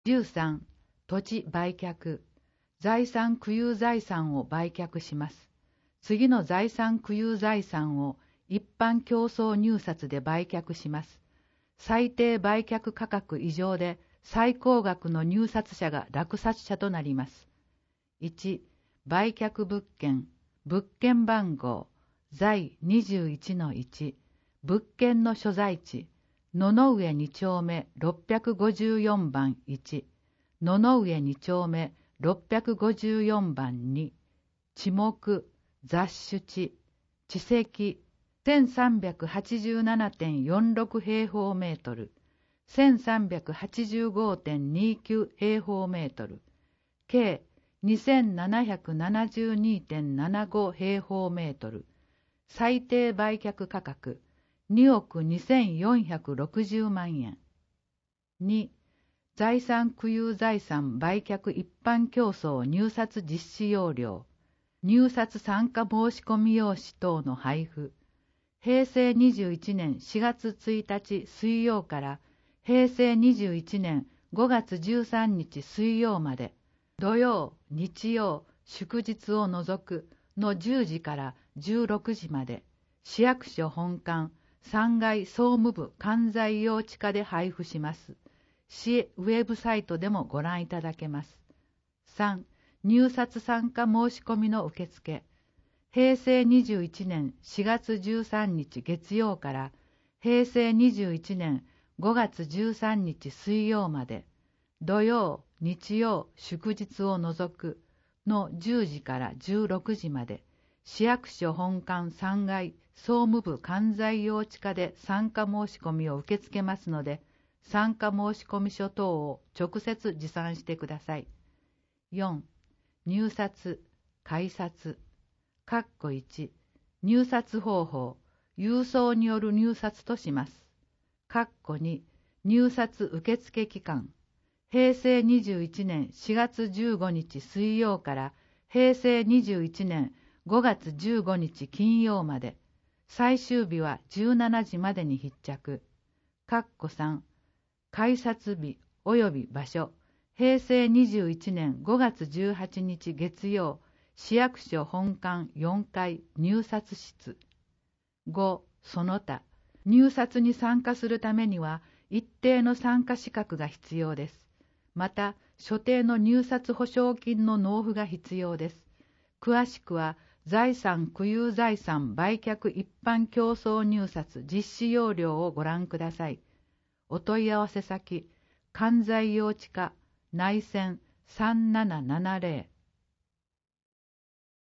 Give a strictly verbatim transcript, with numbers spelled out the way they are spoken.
じゅうさん、土地売却。財産区有財産を売却します。次の財産区有財産を一般競争入札で売却します。最低売却価格以上で最高額の入札者が落札者となります。いち、売却物件、物件番号、在 にじゅういちのいち、物件の所在地、野々上に丁目ろっぴゃくごじゅうよんばんいち、野々上に丁目ろっぴゃくごじゅうよんばんに、地目、雑種地、地積、せんさんびゃくはちじゅうななてんよんろく 平方メートル、せんさんびゃくはちじゅうごてんにきゅう 平方メートル、計 にせんななひゃくななじゅうにてんななご 平方メートル、最低売却価格におくにせんよんひゃくろくじゅうまんえん。に、財産区有財産売却一般競争入札実施要領、入札参加申込用紙等の配布、平成にじゅういちねんしがつついたち水曜から平成にじゅういちねんごがつじゅうさんにち水曜まで、土曜、日曜、祝日を除くのじゅうじからじゅうろくじまで、市役所本館さんがい総務部関西用地下で配布します。市ウェブサイトでもご覧いただけます。さん、入札参加申し込みの受付。平成にじゅういちねんしがつじゅうさんにち月曜から平成にじゅういちねんごがつじゅうさんにち水曜まで、土曜、日曜、祝日を除くのじゅうじからじゅうろくじまで、市役所本館さんがい総務部関西用地下で参加申し込みを受け付けますので、参加申込書等を直接持参してください。よん、入札、改札。括弧いち、入札方法、郵送による入札とします。括弧に、入札受付期間、平成にじゅういちねんしがつじゅうごにち水曜から平成にじゅういちねんごがつじゅうごにち金曜まで、最終日はじゅうしちじまでに必着。括弧さん、改札日及び場所、平成にじゅういちねんごがつじゅうはちにち月曜、市役所本館よんかい入札室。ご、その他、入札に参加するためには一定の参加資格が必要です。また、所定の入札保証金の納付が必要です。詳しくは、財産区有財産売却一般競争入札実施要領をご覧ください。お問い合わせ先、関西用地下内線さんななななぜろ